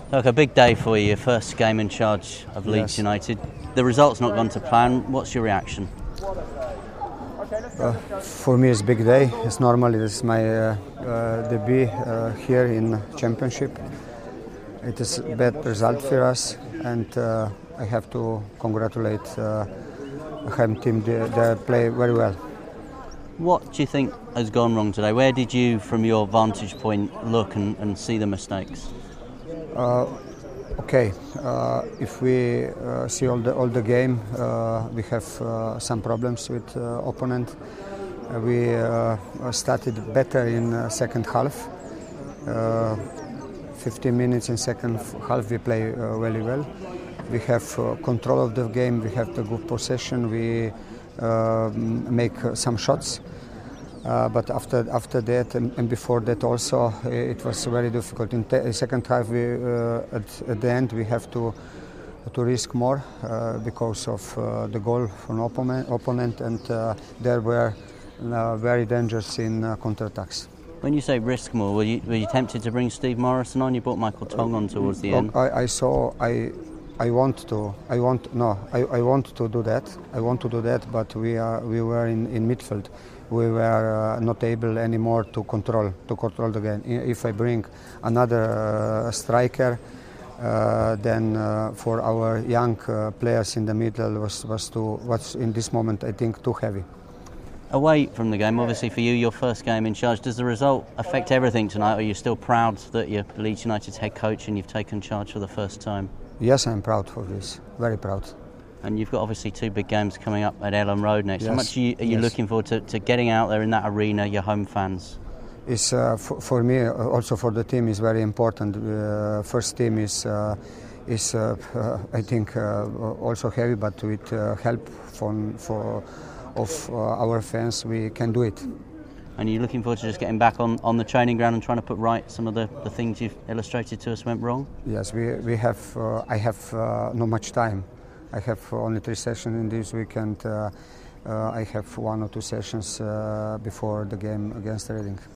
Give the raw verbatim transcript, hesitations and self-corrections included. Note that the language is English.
Look, a big day for you, your first game in charge of Leeds Yes. United. The result's not gone to plan. What's your reaction? Uh, for me, it's a big day. It's normally this is my uh, uh, debut uh, here in Championship. It is a bad result for us, and uh, I have to congratulate uh, Ham team. They, they play very well. What do you think has gone wrong today? Where did you, from your vantage point, look and, and see the mistakes? Uh, okay, uh, if we uh, see all the all the game, uh, we have uh, some problems with uh, opponent. Uh, we uh, started better in uh, second half. Uh, fifteen minutes in second half we play uh, very well. We have uh, control of the game. We have the good possession. We uh, make uh, some shots. Uh, but after after that and, and before that also uh, it was very difficult. In the second half, we uh, at, at the end we have to to risk more uh, because of uh, the goal from opponent, opponent and uh, there were uh, very dangerous in uh, counter-attacks. When you say risk more, were you, were you tempted to bring Steve Morrison on? You brought Michael Tong on towards the end. I, I saw I. I want to. I want no. I, I want to do that. I want to do that. But we are. We were in, in midfield. We were uh, not able anymore to control to control the game. If I bring another uh, striker, uh, then uh, for our young uh, players in the middle was was too. Was in this moment I think too heavy. Away from the game, obviously for you, your first game in charge. Does the result affect everything tonight? Or are you still proud that you're Leeds United's head coach and you've taken charge for the first time? Yes, I'm proud for this. Very proud. And you've got obviously two big games coming up at Elland Road next. Yes. How much are you, are you yes. looking forward to, to getting out there in that arena, your home fans? It's, uh, for, for me, uh, also for the team, is very important. Uh, first team is, uh, is uh, uh, I think, uh, also heavy, but with uh, help from for of uh, our fans, we can do it. And you're looking forward to just getting back on, on the training ground and trying to put right some of the, the things you've illustrated to us went wrong? Yes, we we have. Uh, I have uh, not much time. I have only three sessions in this weekend. Uh, uh, I have one or two sessions uh, before the game against Reading.